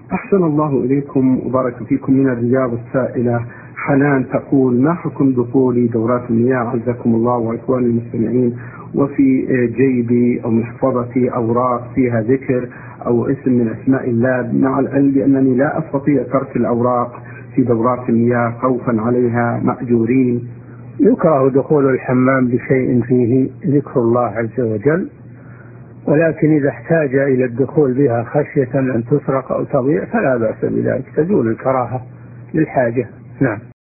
أحسن الله إليكم وبارك فيكم. من الرياض السائلة حنان تقول: ما حكم دخول دورات المياه عزكم الله وإخواني المستمعين وفي جيبي أو محفظتي أوراق فيها ذكر أو اسم من أسماء الله، مع العلم بأنني لا أستطيع ترك الأوراق في دورات المياه خوفا عليها مأجورين؟ يكره دخول الحمام بشيء فيه ذكر الله عز وجل، ولكن إذا احتاج إلى الدخول بها خشية أن تسرق أو تضيع فلا بأس بذلك، تزول الكراهة للحاجة. نعم.